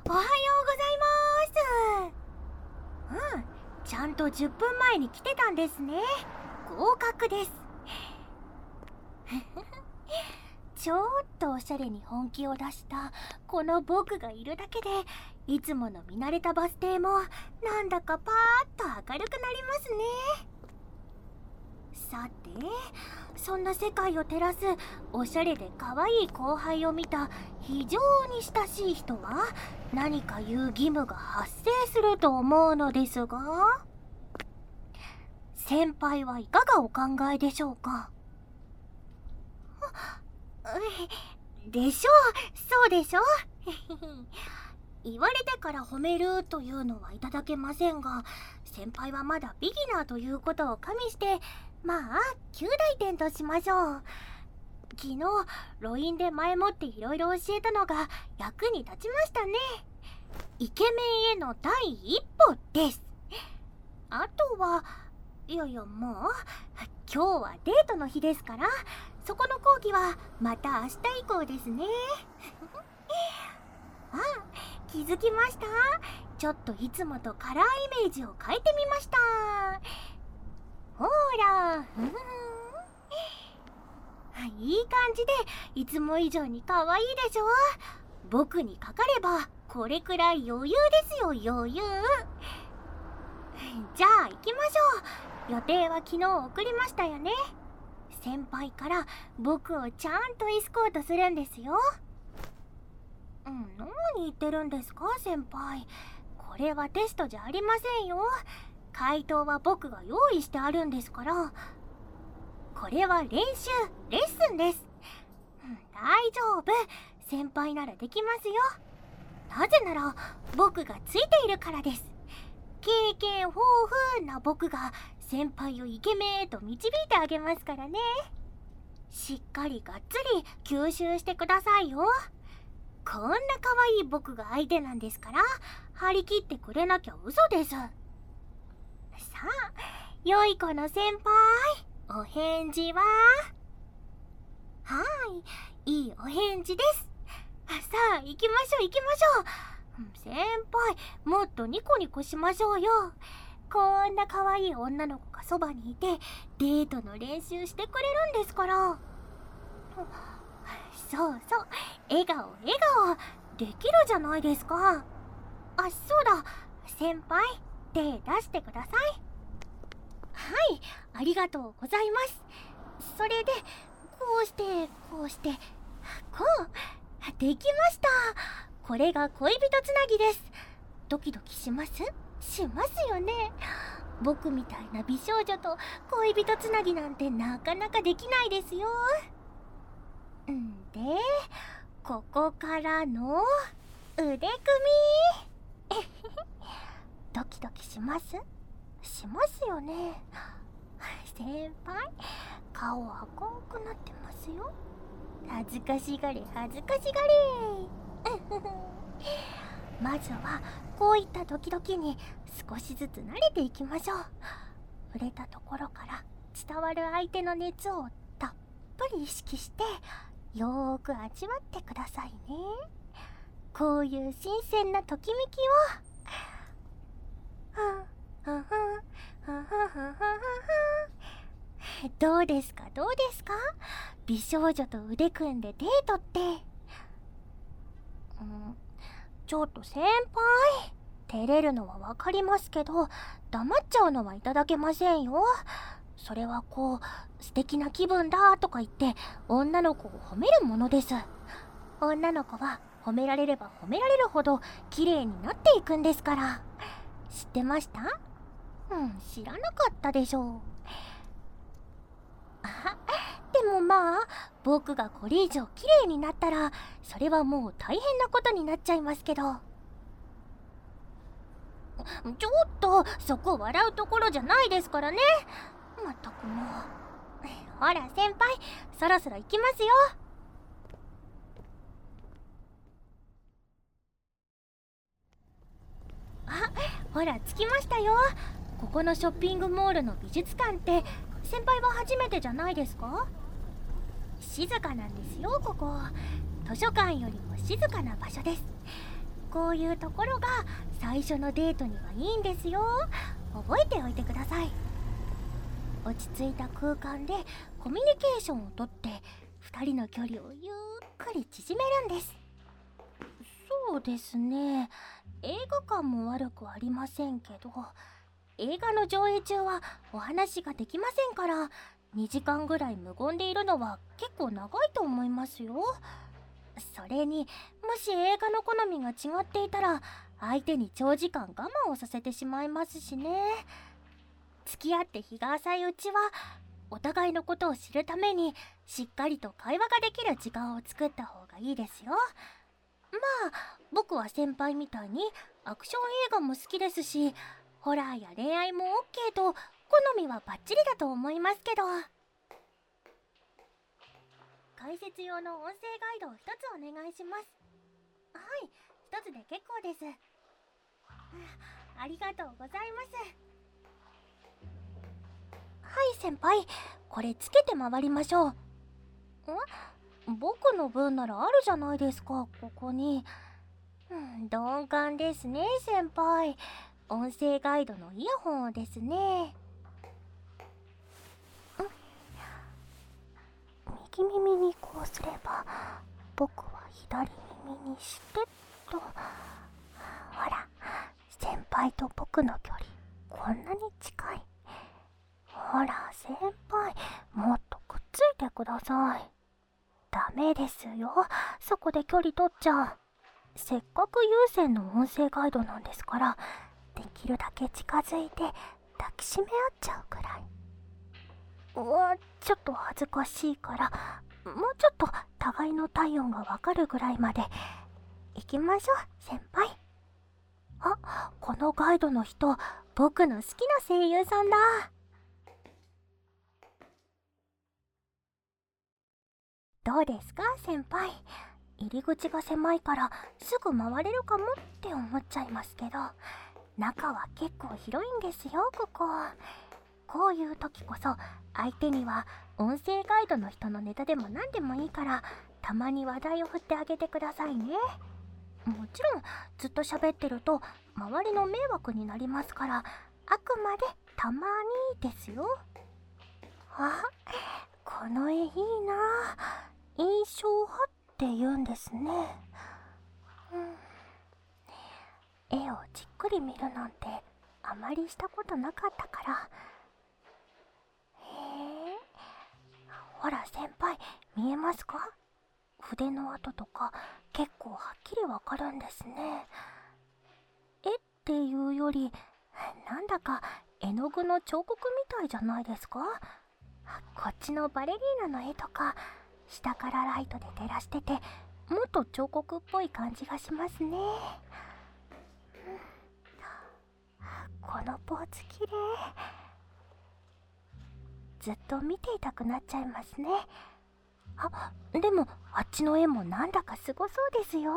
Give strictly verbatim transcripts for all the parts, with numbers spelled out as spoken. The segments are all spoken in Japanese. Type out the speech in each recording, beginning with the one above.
おはようございます。うん、ちゃんとじゅっぷんまえに来てたんですね。合格です。ちょっとおしゃれに本気を出したこの僕がいるだけで、いつもの見慣れたバス停もなんだかパーッと明るくなりますね。さて、そんな世界を照らすおしゃれで可愛い後輩を見た非常に親しい人は何か言う義務が発生すると思うのですが、先輩はいかがお考えでしょうか。でしょう、そうでしょ言われてから褒めるというのはいただけませんが、先輩はまだビギナーということを加味して、まあきゅう大点としましょう。昨日ロインで前もっていろいろ教えたのが役に立ちましたね。イケメンへの第一歩です。あとは、いやいや、もう今日はデートの日ですから、そこの講義はまた明日以降ですね。あ、気づきました？ちょっといつもとカラーイメージを変えてみました。ほら、ふん、いい感じでいつも以上に可愛いでしょ。僕にかかればこれくらい余裕ですよ、余裕。じゃあ行きましょう。予定は昨日送りましたよね。先輩から僕をちゃんとエスコートするんですよ。うん、何言ってるんですか先輩。これはテストじゃありませんよ。回答は僕が用意してあるんですから。これは練習、レッスンです。うん、大丈夫、先輩ならできますよ。なぜなら僕がついているからです。経験豊富な僕が先輩をイケメンへと導いてあげますからね。しっかりがっつり吸収してくださいよ。こんな可愛い僕が相手なんですから、張り切ってくれなきゃ嘘です。さあ、良い子の先輩、お返事は？はい、いいお返事です。さあ、行きましょう行きましょう。先輩、もっとニコニコしましょうよ。こんな可愛い女の子がそばにいてデートの練習してくれるんですから。そうそう、笑顔笑顔、できるじゃないですか。あ、そうだ、先輩、手出してください。はい、ありがとうございます。それでこうしてこうしてこう、できました。これが恋人つなぎです。ドキドキします？しますよね。僕みたいな美少女と恋人つなぎなんてなかなかできないですよ。んで、ここからの腕組みドキドキします？しますよね。先輩、顔赤くなってますよ。恥ずかしがれ恥ずかしがれまずはこういったドキドキに少しずつ慣れていきましょう。触れたところから伝わる相手の熱をたっぷり意識してよーく味わってくださいね。こういう新鮮なときめきを。はんはんはんはんはんはんはん。どうですかどうですか、美少女と腕組んでデートって。うん、ちょっと先輩、照れるのはわかりますけど、黙っちゃうのはいただけませんよ。それはこう、素敵な気分だとか言って女の子を褒めるものです。女の子は褒められれば褒められるほど綺麗になっていくんですから。知ってました？うん、知らなかったでしょう。あ、でもまあ、僕がこれ以上綺麗になったらそれはもう大変なことになっちゃいますけど。ちょっと、そこ笑うところじゃないですからね。まったくもう。ほら先輩、そろそろ行きますよ。あ、ほら着きましたよ。ここのショッピングモールの美術館って先輩は初めてじゃないですか？静かなんですよここ。図書館よりも静かな場所です。 こういうところが最初のデートにはいいんですよ。覚えておいてください。落ち着いた空間でコミュニケーションをとってふたりの距離をゆっくり縮めるんです。そうですね、映画館も悪くありませんけど、映画の上映中はお話ができませんから、にじかんぐらい無言でいるのは結構長いと思いますよ。それに、もし映画の好みが違っていたら相手に長時間我慢をさせてしまいますしね。付き合って日が浅いうちはお互いのことを知るためにしっかりと会話ができる時間を作った方がいいですよ。まあ僕は先輩みたいにアクション映画も好きですし、ホラーや恋愛も OK と好みはバッチリだと思いますけど。解説用の音声ガイドを一つお願いします。はい、一つで結構です。ありがとうございます。はい先輩、これつけて回りましょう。ん？僕の分ならあるじゃないですか、ここに。うん、鈍感ですね先輩。音声ガイドのイヤホンをですね。右耳にこうすれば僕は左耳にしてと。ほら、先輩と僕の距離こんなに近い。ほら先輩、もっとくっついてください。ダメですよ、そこで距離取っちゃ。せっかく有線の音声ガイドなんですから、できるだけ近づいて抱きしめ合っちゃうくらい。うわ、ちょっと恥ずかしいから、もうちょっと互いの体温がわかるぐらいまで行きましょう先輩。あ、このガイドの人、僕の好きな声優さんだ。どうですか先輩。入り口が狭いからすぐ回れるかもって思っちゃいますけど、中は結構広いんですよここ。こういう時こそ相手には音声ガイドの人のネタでも何でもいいからたまに話題を振ってあげてくださいね。もちろんずっと喋ってると周りの迷惑になりますから、あくまでたまにですよ。あ、この絵いいな。印象派って言うんですね。うん、絵をじっくり見るなんてあまりしたことなかったから。へえ、ほら先輩、見えますか？筆の跡とか結構はっきりわかるんですね。絵っていうよりなんだか絵の具の彫刻みたいじゃないですか？こっちのバレリーナの絵とか下からライトで照らしててもっと彫刻っぽい感じがしますね。このポーズきれい。ずっと見ていたくなっちゃいますね。あ、でもあっちの絵もなんだかすごそうですよ。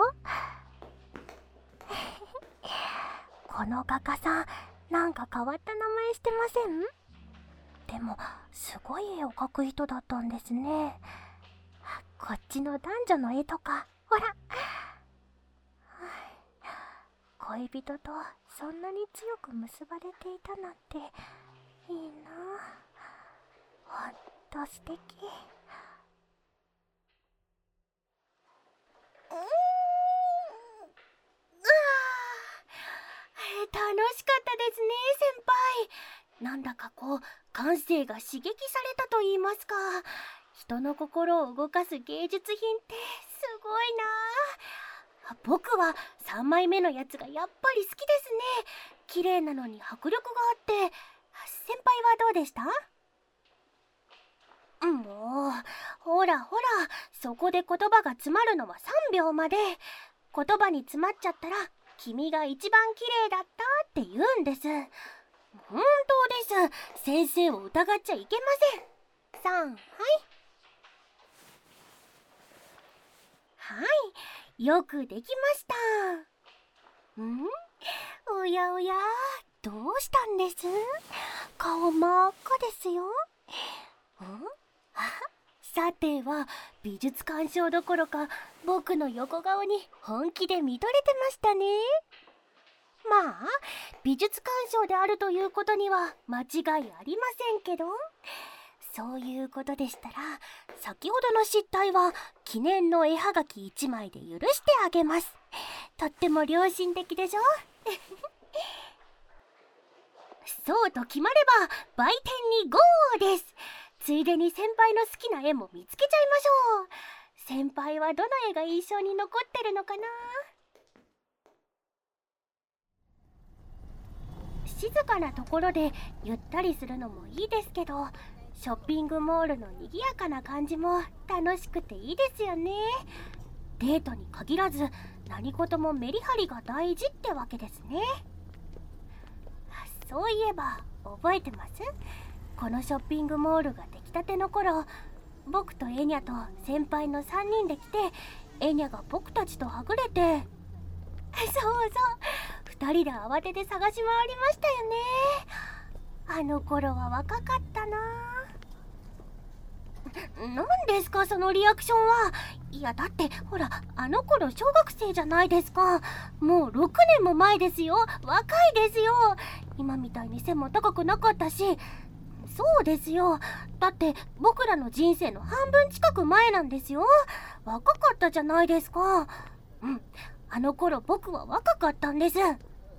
この画家さん、なんか変わった名前してません？でもすごい絵を描く人だったんですね。こっちの男女の絵とか、ほら。恋人とそんなに強く結ばれていたなんていいな。ほんと素敵。うーん、うわー、楽しかったですね先輩。なんだかこう感性が刺激されたと言いますか、人の心を動かす芸術品ってすごいな。僕はさんまいめのやつがやっぱり好きですね。綺麗なのに迫力があって。先輩はどうでした？もうほらほら、そこで言葉が詰まるのはさんびょうまで。言葉に詰まっちゃったら君が一番綺麗だったって言うんです。本当です。先生を疑っちゃいけません。さん、はいはい、よくできました。ん？おやおや、どうしたんです？顔真っ赤ですよ。ん？あ、 さては美術鑑賞どころか僕の横顔に本気で見とれてましたね。まあ美術鑑賞であるということには間違いありませんけど、そういうことでしたら先ほどの失態は記念の絵はがきいちまいで許してあげます。とっても良心的でしょそうと決まれば売店にゴーです。ついでに先輩の好きな絵も見つけちゃいましょう。先輩はどの絵が印象に残ってるのかな。静かなところでゆったりするのもいいですけど、ショッピングモールの賑やかな感じも楽しくていいですよね。デートに限らず何事もメリハリが大事ってわけですね。そういえば覚えてます？このショッピングモールが出来たての頃、僕とエニャと先輩のさんにんで来て、エニャが僕たちとはぐれて、そうそうふたりで慌てて探し回りましたよね。あの頃は若かったな。何ですかそのリアクションは。いやだってほら、あの頃小学生じゃないですか。もうろくねんも前ですよ。若いですよ。今みたいに背も高くなかったし。そうですよ、だって僕らの人生の半分近く前なんですよ。若かったじゃないですか。うん、あの頃僕は若かったんです。ね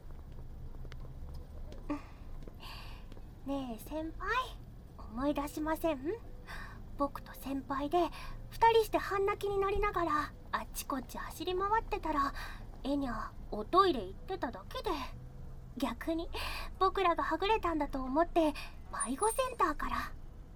え先輩、思い出しません？僕と先輩でふたりして半泣きになりながらあっちこっち走り回ってたら、エニャおトイレ行ってただけで、逆に僕らがはぐれたんだと思って迷子センターから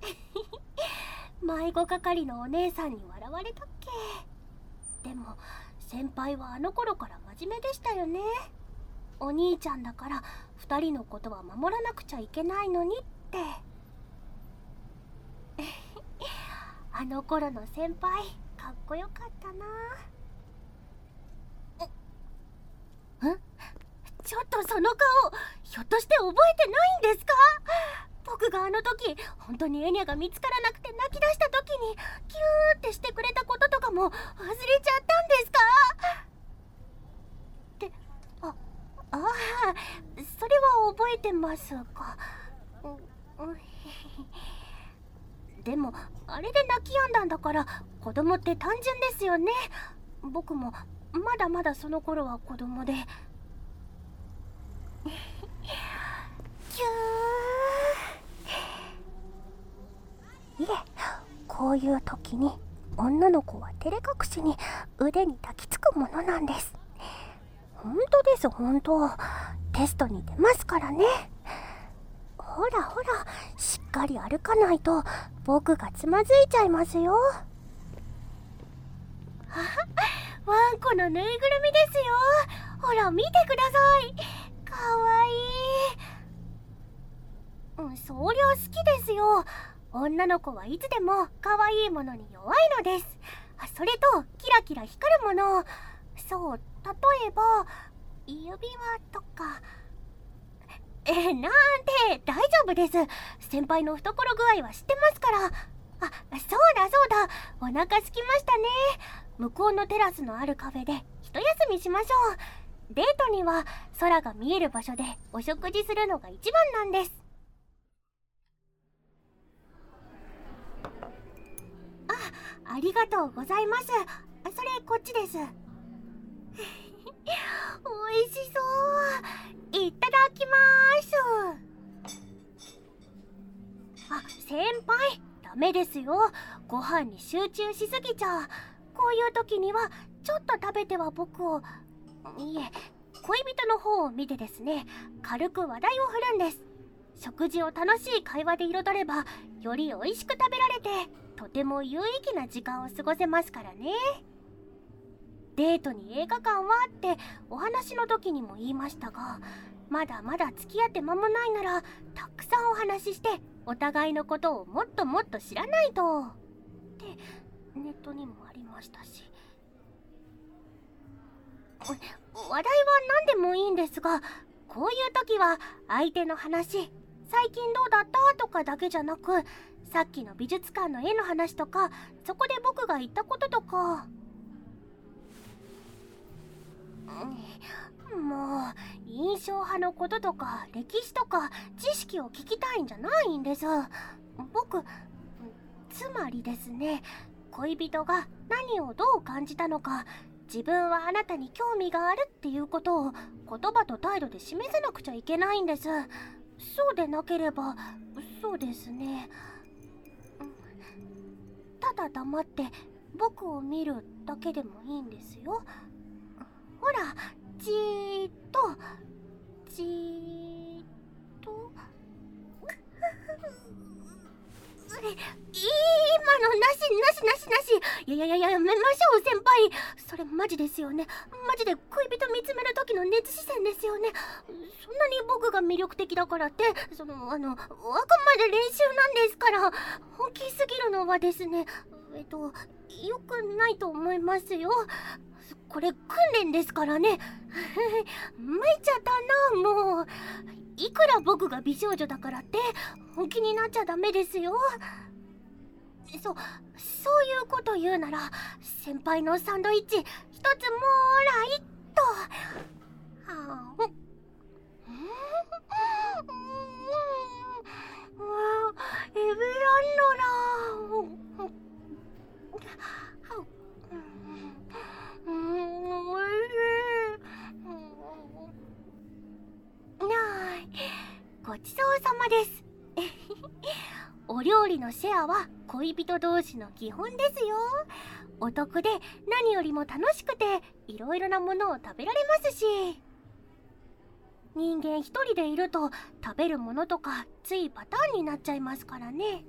迷子係のお姉さんに笑われたっけ。でも先輩はあの頃から真面目でしたよね。お兄ちゃんだからふたりのことは守らなくちゃいけないのにってあの頃の先輩かっこよかったな。ん？ちょっとその顔、ひょっとして覚えてないんですか？僕があの時本当にエニャが見つからなくて泣き出した時にキューってしてくれたこととかも忘れちゃったんですか？ってあああ、それは覚えてますか。でもあれで泣き止んだんだから子供って単純ですよね。僕もまだまだその頃は子供でキュー。いえ、こういう時に女の子は照れ隠しに腕に抱きつくものなんです。本当です本当。テストに出ますからね。ほらほら、しっかり歩かないと僕がつまずいちゃいますよ。あ、ワンコのぬいぐるみですよ。ほら見てください。かわいい。うん、そりゃ好きですよ。女の子はいつでもかわいいものに弱いのです。それとキラキラ光るもの。そう、例えば指輪とか。え、なんて大丈夫です。先輩の懐具合は知ってますから。あ、そうだそうだ、お腹空きましたね。向こうのテラスのあるカフェで一休みしましょう。デートには空が見える場所でお食事するのが一番なんです。あ、ありがとうございます。それこっちです。おいしそう。いただきまーす。あ、先輩、ダメですよ。ご飯に集中しすぎちゃう。こういう時にはちょっと食べては僕を、いえ、恋人の方を見てですね、軽く話題を振るんです。食事を楽しい会話で彩ればより美味しく食べられて、とても有意義な時間を過ごせますからね。デートに映画館はってお話の時にも言いましたが、まだまだ付き合って間もないならたくさんお話ししてお互いのことをもっともっと知らないとってネットにもありましたし。話題は何でもいいんですが、こういう時は相手の話、 最近どうだったとかだけじゃなく、さっきの美術館の絵の話とか、そこで僕が言ったこととか。もう印象派のこととか歴史とか知識を聞きたいんじゃないんです。僕、つまりですね、恋人が何をどう感じたのか、自分はあなたに興味があるっていうことを言葉と態度で示さなくちゃいけないんです。そうでなければ、そうですね、ただ黙って僕を見るだけでもいいんですよ。ほら、じーっとじーっと今のなしなしなしなし。いやいやいや、やめましょう先輩。それマジですよね。マジで恋人見つめる時の熱視線ですよね。そんなに僕が魅力的だからって、そのあのあくまで練習なんですから。本気すぎるのはですね、えっとよくないと思いますよ。これ訓練ですからね。参っちゃったな。もういくら僕が美少女だからって本気になっちゃダメですよ。そ、そういうこと言うなら、先輩のサンドイッチ一つもらいっと。はあ、エビランドラ。うん、おいしい。なーい、ごちそうさまです。お料理のシェアは恋人同士の基本ですよ。お得で何よりも楽しくていろいろなものを食べられますし、人間一人でいると食べるものとかついパターンになっちゃいますからね。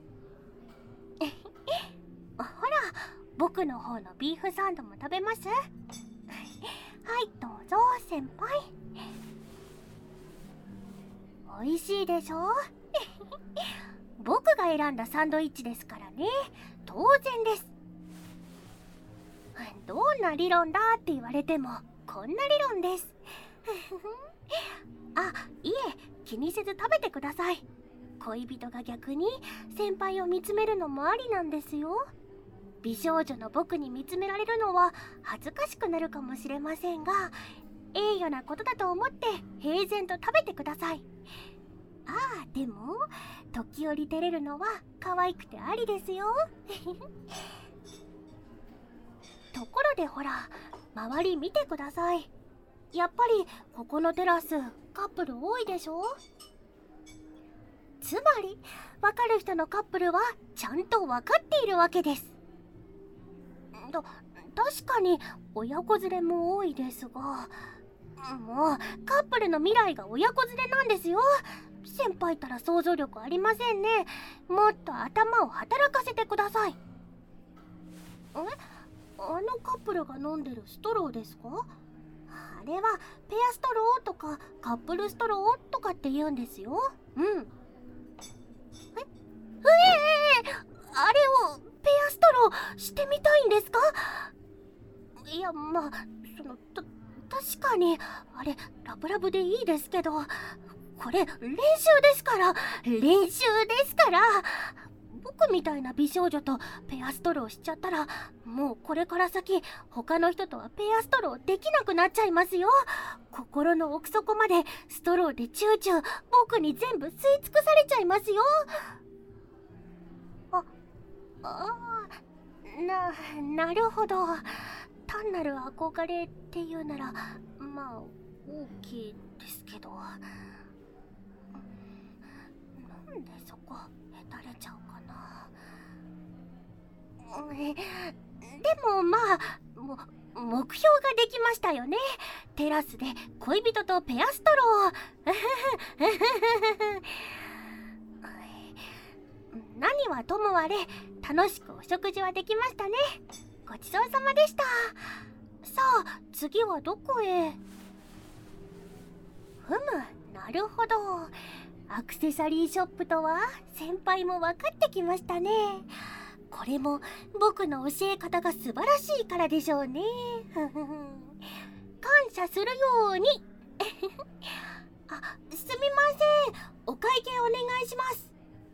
ほら、僕の方のビーフサンドも食べます？はい、どうぞ先輩。美味しいでしょ？僕が選んだサンドイッチですからね。当然です。どんな理論だって言われてもこんな理論です。あ、いえ、気にせず食べてください。恋人が逆に先輩を見つめるのもありなんですよ。美少女の僕に見つめられるのは恥ずかしくなるかもしれませんが、栄誉なことだと思って平然と食べてください。ああ、でも時折照れるのは可愛くてありですよ。ところでほら、周り見てください。やっぱりここのテラスカップル多いでしょ。つまり分かる人のカップルはちゃんと分かっているわけです。と確かに親子連れも多いですが、もうカップルの未来が親子連れなんですよ。先輩ったら想像力ありませんね。もっと頭を働かせてください。え、あのカップルが飲んでるストローですか？あれはペアストローとかカップルストローとかって言うんですよ。うん。え、ええー、あれをペアストローしてみたいんですか？いや、まあそのた確かにあれラブラブでいいですけど、これ練習ですから練習ですから僕みたいな美少女とペアストローしちゃったら、もうこれから先他の人とはペアストローできなくなっちゃいますよ。心の奥底までストローでチューチュー僕に全部吸い尽くされちゃいますよ。あ、あー、な、なるほど。単なる憧れっていうならまあ大きいですけど、なんでそこへたれちゃうかな。でもまあも目標ができましたよね。テラスで恋人とペアストロー。何はともあれ楽しくお食事はできましたね。ごちそうさまでした。さあ次はどこへ？ふむ、なるほど。アクセサリーショップとは先輩も分かってきましたね。これも僕の教え方が素晴らしいからでしょうね。感謝するように。 あ、すみません。お会計お願いします。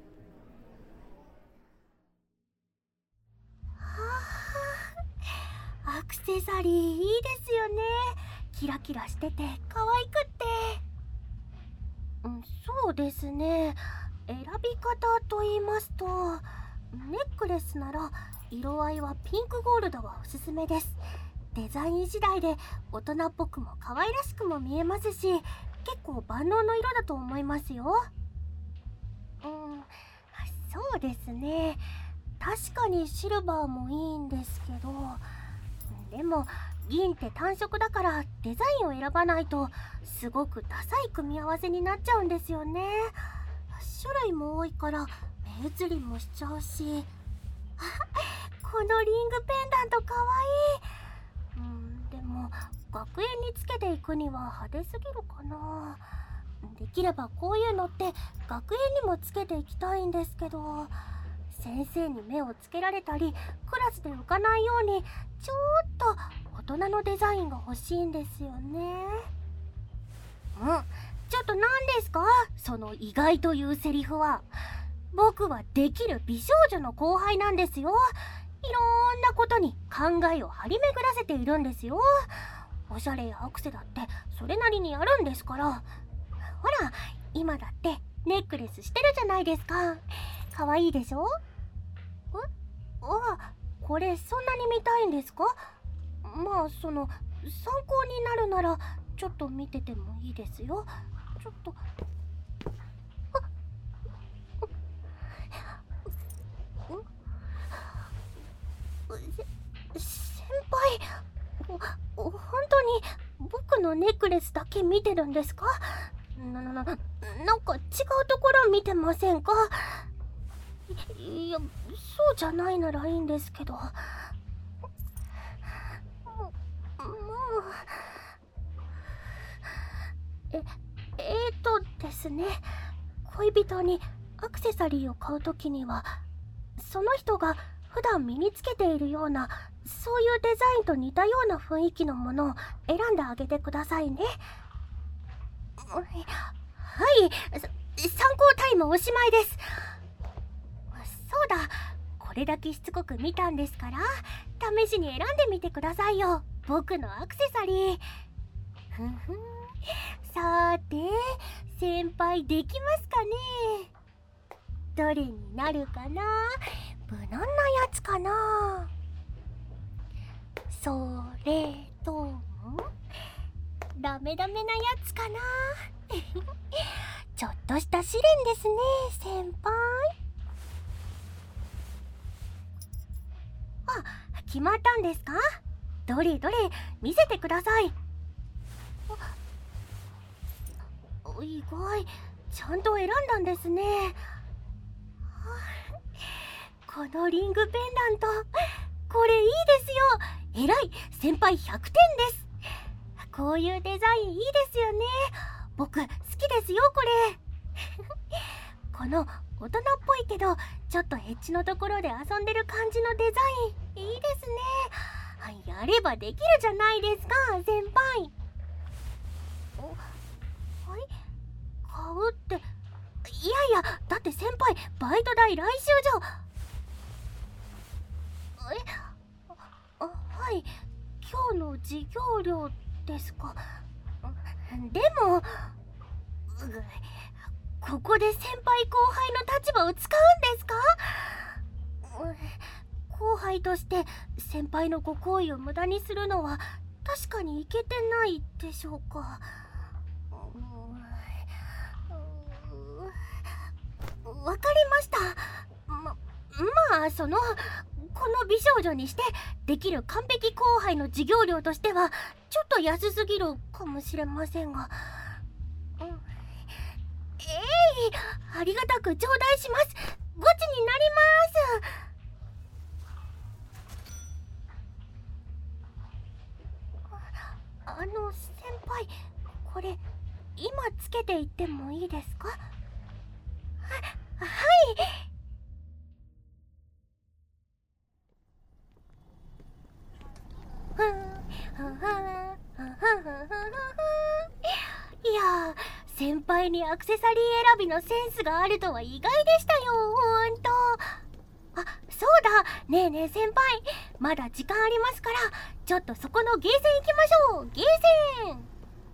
はあ、アクセサリーいいですよね。キラキラしてて可愛くって。うん、そうですね。選び方と言いますと、ネックレスなら色合いはピンクゴールドがおすすめです。デザイン次第で大人っぽくも可愛らしくも見えますし、結構万能の色だと思いますよ。うん、そうですね。確かにシルバーもいいんですけど、でも銀って単色だからデザインを選ばないとすごくダサい組み合わせになっちゃうんですよね。種類も多いから目移りもしちゃうし、このリングペンダントかわいい。うん、でも学園につけていくには派手すぎるかな。できればこういうのって学園にもつけていきたいんですけど、先生に目をつけられたりクラスで浮かないようにちょっと大人のデザインが欲しいんですよね。うん、ちょっと何ですかその意外というセリフは。僕はできる美少女の後輩なんですよ。いろんなことに考えを張り巡らせているんですよ。おしゃれやアクセだってそれなりにやるんですから。ほら、今だってネックレスしてるじゃないですか。かわいいでしょ。え、あ、これそんなに見たいんですか。まあその参考になるならちょっと見ててもいいですよ。ちょっと。先輩、ほ本当に僕のネックレスだけ見てるんですか。な、な、な、なんか違うところ見てませんか。いや、そうじゃないならいいんですけど。もう、もうえ、えーとですね、恋人にアクセサリーを買うときには、その人が普段身につけているようなそういうデザインと似たような雰囲気のものを選んであげてくださいね。はい、参考タイムおしまいです。そうだ、これだけしつこく見たんですから試しに選んでみてくださいよ、僕のアクセサリー。ふんふん、さーて先輩できますかね。どれになるかな。無難なやつかな。それともダメダメなやつかな。ちょっとした試練ですね、先輩。あ、決まったんですか。どれどれ見せてください。意外、ちゃんと選んだんですね。このリングペンダント、これいいですよ。えらい、先輩ひゃくてんです。こういうデザインいいですよね。僕好きですよ、これ。この大人っぽいけどちょっとエッジのところで遊んでる感じのデザインいいですね。やればできるじゃないですか、先輩。はい、買うって、いやいや、だって先輩バイト代来週じゃ。え、あ、はい、今日の授業料ですか。でもここで先輩後輩の立場を使うんですか。後輩として先輩のご好意を無駄にするのは確かにいけてないでしょうか。わかりました。ま、まあそのこの美少女にしてできる完璧後輩の授業料としてはちょっと安すぎるかもしれませんが、うん、えい、ありがたく頂戴します。ごちになります。あの先輩、これ今つけていってもいいですか。は、はい。いやー、 先輩にアクセサリー選びのセンスがあるとは意外でしたよ。ほんと。あ、そうだ。ねえねえ先輩、まだ時間ありますから、ちょっとそこのゲーセン行きましょう。ゲーセン。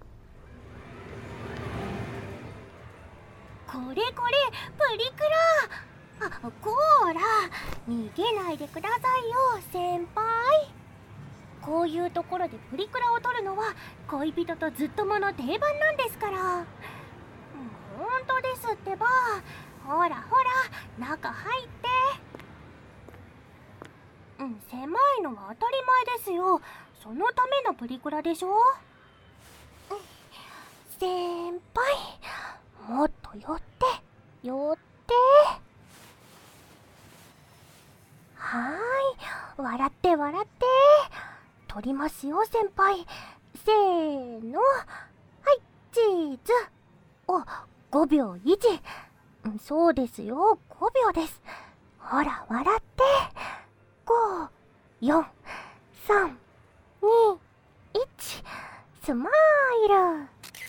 これこれ、プリクラ。あ、こーら、逃げないでくださいよ先輩。こういうところでプリクラを撮るのは恋人とずっともの定番なんですから。ほんとですってば。ほらほら、中入って。うん、狭いのは当たり前ですよ。そのためのプリクラでしょ。先輩、もっと寄って寄って。はーい、笑って笑って。撮りますよ先輩。せーの、はい、チーズ。お、ごびょう維持。そうですよ、ごびょうです。ほら笑って。ご、よん、さん、に、いち、スマイル。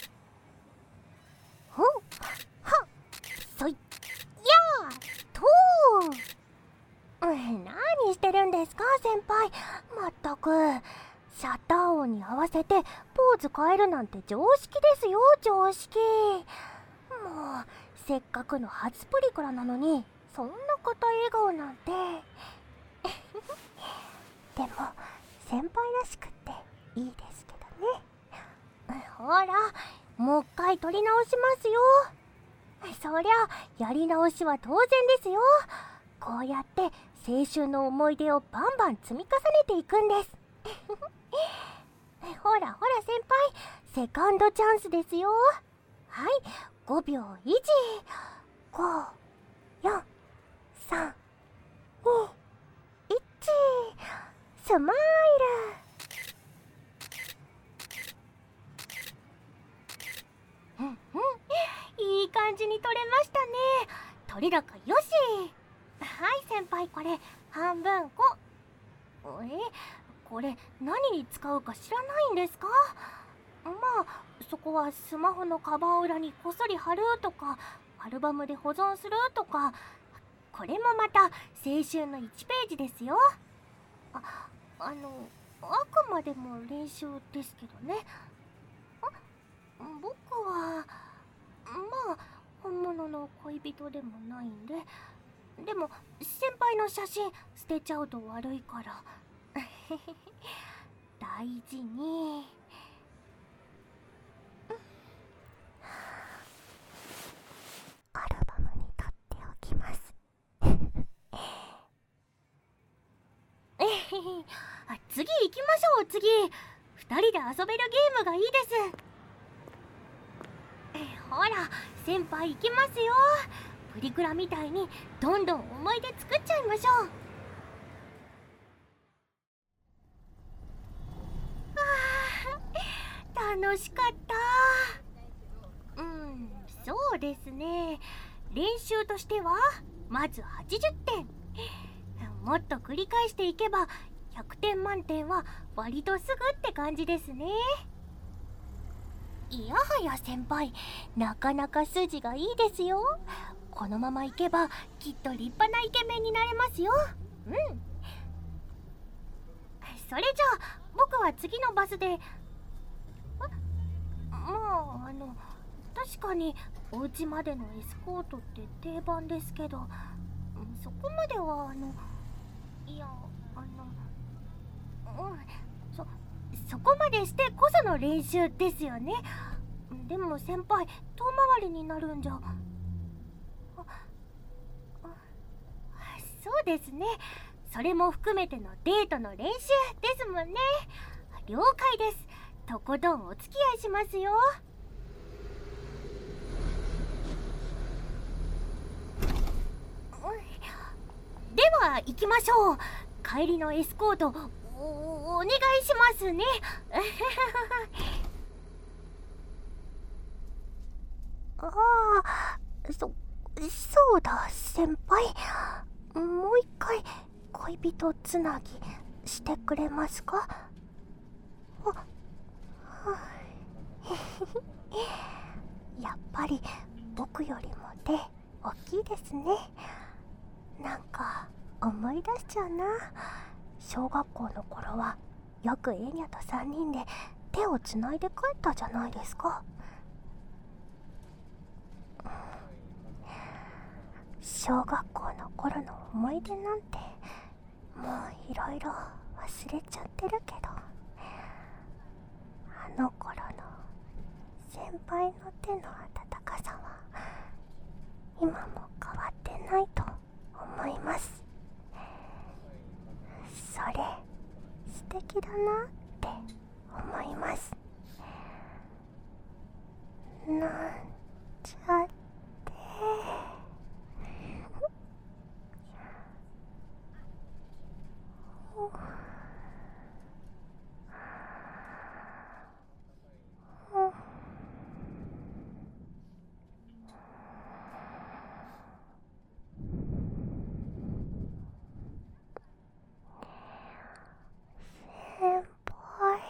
ほっはっそいやーとー。うん、何してるんですか先輩。まったく、シャッター音に合わせてポーズ変えるなんて常識ですよ、常識。もうせっかくの初プリクラなのにそんな固笑顔なんて。でも先輩らしくっていいですけどね。ほら、もう一回撮り直しますよ。そりゃやり直しは当然ですよ。こうやって青春の思い出をバンバン積み重ねていくんです。ほらほら先輩、セカンドチャンスですよ。はい、ごびょう維持。ご、よん、さん、に、いち、スマイル。うんうん、いい感じに撮れましたね。撮り高よし。はい先輩、これ半分こ。え、これ何に使うか知らないんですか？まあそこはスマホのカバー裏にこっそり貼るとか、アルバムで保存するとか。これもまた青春のいちページですよ。あ、あのあくまでも練習ですけどね。あ、僕はまあ本物の恋人でもないんで。でも先輩の写真捨てちゃうと悪いから大事に。アルバムに取っておきます。あ、次行きましょう。次ふたりで遊べるゲームがいいです。ほら先輩行きますよ。プリクラみたいにどんどん思い出作っちゃいましょう。あー、楽しかった。うん、そうですね。練習としてはまずはちじゅってん。もっと繰り返していけばひゃくてん満点は割とすぐって感じですね。いやはや先輩、なかなか筋がいいですよ。このままいけばきっと立派なイケメンになれますよ。うん。それじゃあ僕は次のバスで。まああの確かにお家までのエスコートって定番ですけど、そこまではあのいやあのうんそそこまでしてこその練習ですよね。でも先輩、遠回りになるんじゃ。そうですね。それも含めてのデートの練習ですもんね。了解です。とことんお付き合いしますよ。では行きましょう。帰りのエスコート お, お願いしますね。ああ、そそうだ先輩、もう一回恋人つなぎしてくれますか？あ、はやっぱり僕よりも手大きいですね。なんか思い出しちゃうな。小学校の頃はよくエニャとさんにんで手をつないで帰ったじゃないですか。小学校の頃の思い出なんてもういろいろ忘れちゃってるけど、あの頃の先輩の手の温かさは今も変わってないと思います。それ素敵だなって思います。なんちゃって先輩。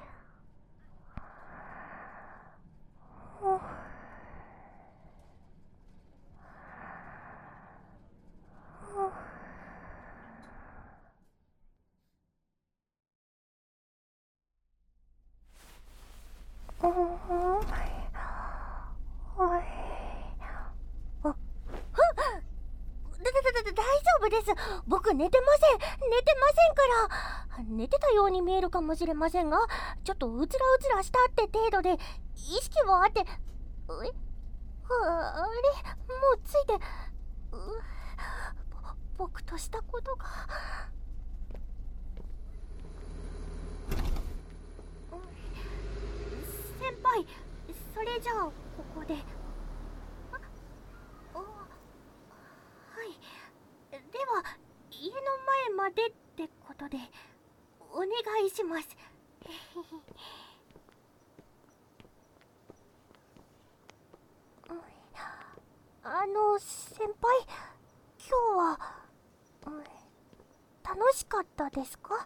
うん、はい。あ、だだだだ大丈夫です。僕寝てません。寝てませんから。寝てたように見えるかもしれませんが、ちょっとうつらうつらしたって程度で、意識もあって、え、あ、あれ、もうついて、う、ぼ僕としたことが。先輩、それじゃあここで。あ、あ、はい。では家の前までってことでお願いします。あの先輩、今日は、うん、楽しかったですか？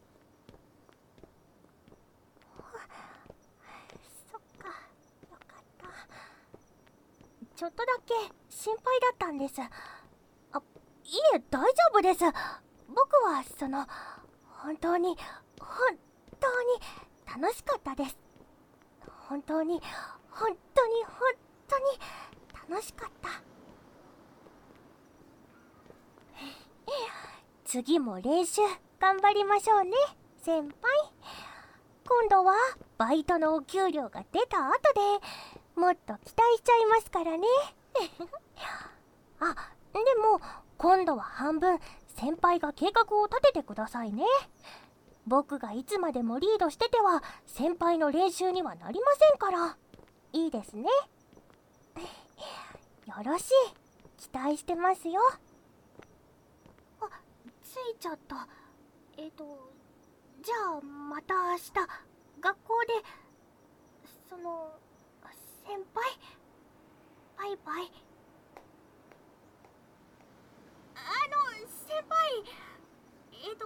そっか、よかった。ちょっとだけ心配だったんです。あ、いえ、大丈夫です。僕はその本当に本当に楽しかったです。本当に本当に本当に楽しかった。次も練習頑張りましょうね、先輩。今度はバイトのお給料が出た後でもっと期待しちゃいますからね。あ、でも今度は半分先輩が計画を立ててくださいね。僕がいつまでもリードしてては先輩の練習にはなりませんから。いいですね。よろしい。期待してますよ。あ、ついちゃった。えっとじゃあまた明日学校で、その先輩、バイバイ。あの先輩、えっと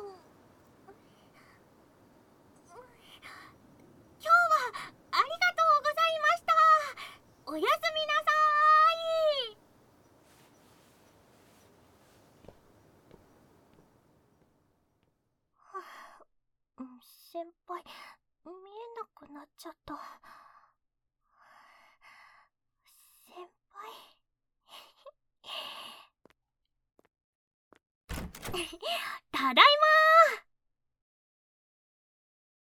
今日はありがとうございました。おやすみなさい。はあ、先輩、見えなくなっちゃった。先輩。ただいま。